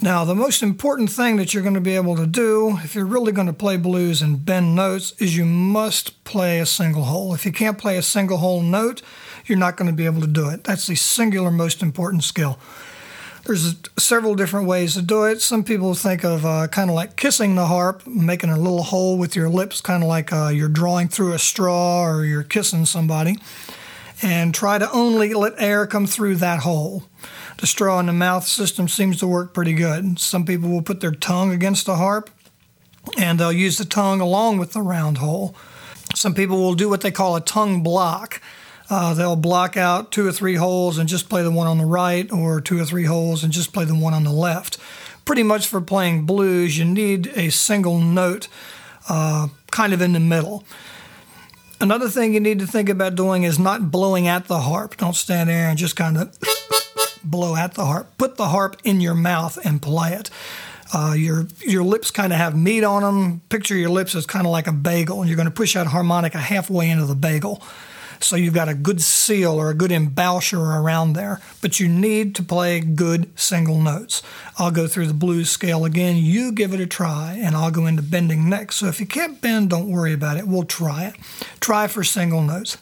Now, the most important thing that you're going to be able to do if you're really going to play blues and bend notes is you must play a single hole. If you can't play a single hole note, you're not going to be able to do it. That's the singular most important skill. There's several different ways to do it. Some people think of kind of like kissing the harp, making a little hole with your lips, kind of like you're drawing through a straw or you're kissing somebody, and try to only let air come through that hole. The straw in the mouth system seems to work pretty good. Some people will put their tongue against the harp, and they'll use the tongue along with the round hole. Some people will do what they call a tongue block. They'll block out 2 or 3 holes and just play the one on the right, or 2 or 3 holes and just play the one on the left. Pretty much for playing blues, you need a single note kind of in the middle. Another thing you need to think about doing is not blowing at the harp. Don't stand there and just kind of blow at the harp. Put the harp in your mouth and play it. Your lips kind of have meat on them. Picture your lips as kind of like a bagel, and you're going to push that harmonica halfway into the bagel. So you've got a good seal or a good emboucher around there, but you need to play good single notes. I'll go through the blues scale again. You give it a try, and I'll go into bending next. So if you can't bend, don't worry about it. We'll try it. Try for single notes.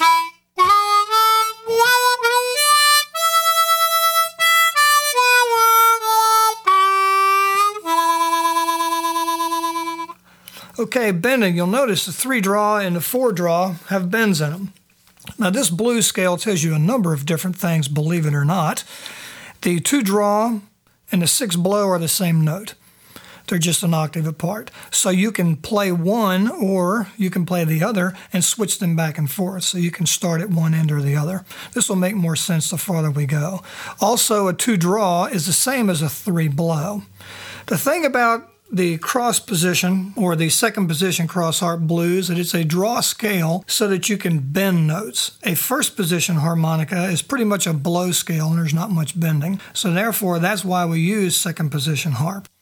Okay, bending. You'll notice the 3-draw and the 4-draw have bends in them. Now, this blues scale tells you a number of different things, believe it or not. The 2-draw and the 6-blow are the same note. They're just an octave apart. So you can play one or you can play the other and switch them back and forth. So you can start at one end or the other. This will make more sense the farther we go. Also, a 2-draw is the same as a 3-blow. The thing about the cross position or the second position cross harp blues, that it's a draw scale so that you can bend notes. A first position harmonica is pretty much a blow scale and there's not much bending. So therefore, that's why we use second position harp.